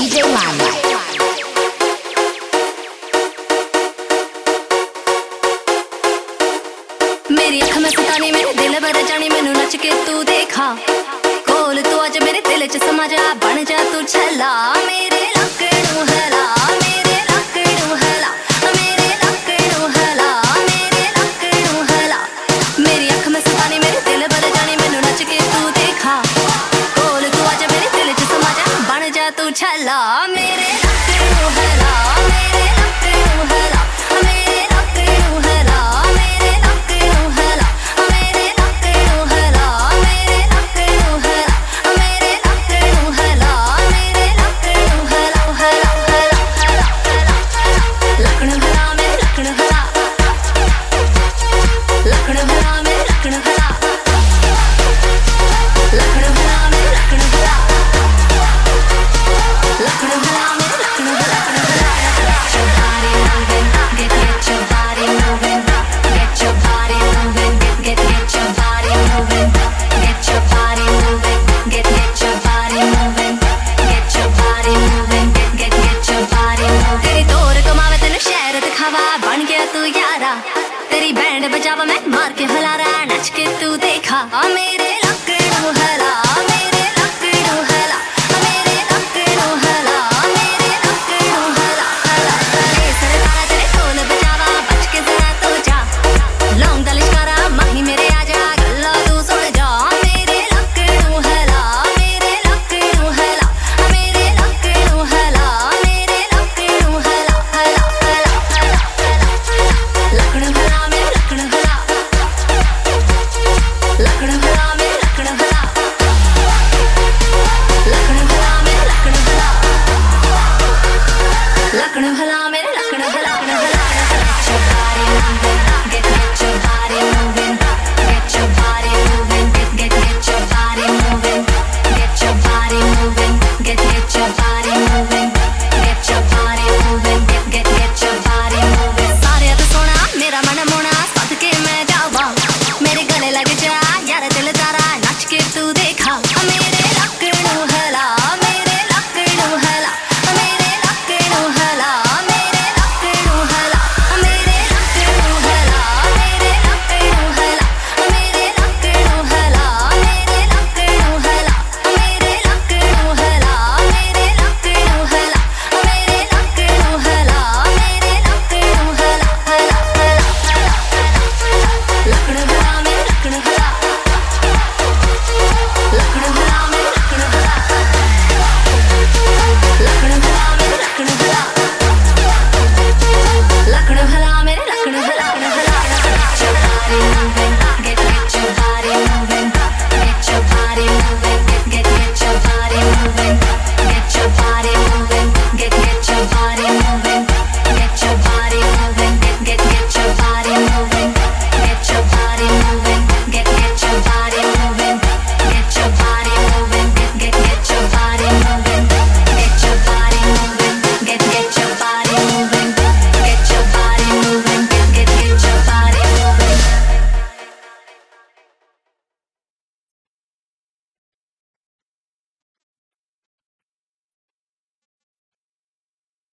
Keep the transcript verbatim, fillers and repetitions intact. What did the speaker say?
D J Limelight. मेरी अख में सतानी मेरे दिल भर जानी मैनू नच के तू देखा कोल तू अज मेरे दिल च समा जा बन जा तू छला मेरे लकड़ू हला मेरे लकड़ू हला मेरे लकड़ू हला मेरे लकड़ू हला मेरी अख में सतानी मेरे दिल भर जानी मैनू नच के तू देखा कोल तू अज मेरे दिल च समा जा बन जा तू छला मेरे लकड़ू हला मेरे लकड़ू हला मेरे लकड़ू हला मेरे लकड़ू हला मेरे लकड़ू हला मेरे लकड़ू हला मेरे लकड़ू हला मेरे लकड़ू हला हला हला लकड़ू हला मेरे लकड़ू हला लकड़ू हला मेरे लकड़ू हला लकड़ू हला मेरे लकड़ू हला लकड़ू हला मेरे लकड़ू हला Get your body moving, get your body moving, get get your body moving, get your body moving, get get your body moving, get your body moving, get get get your body moving. तेरी तोर कमावे तेनु शहर दिखावा बन गया तू यारा तेरी बैंड बजावा मैं मार के हलारा नच के तू देखा मेरे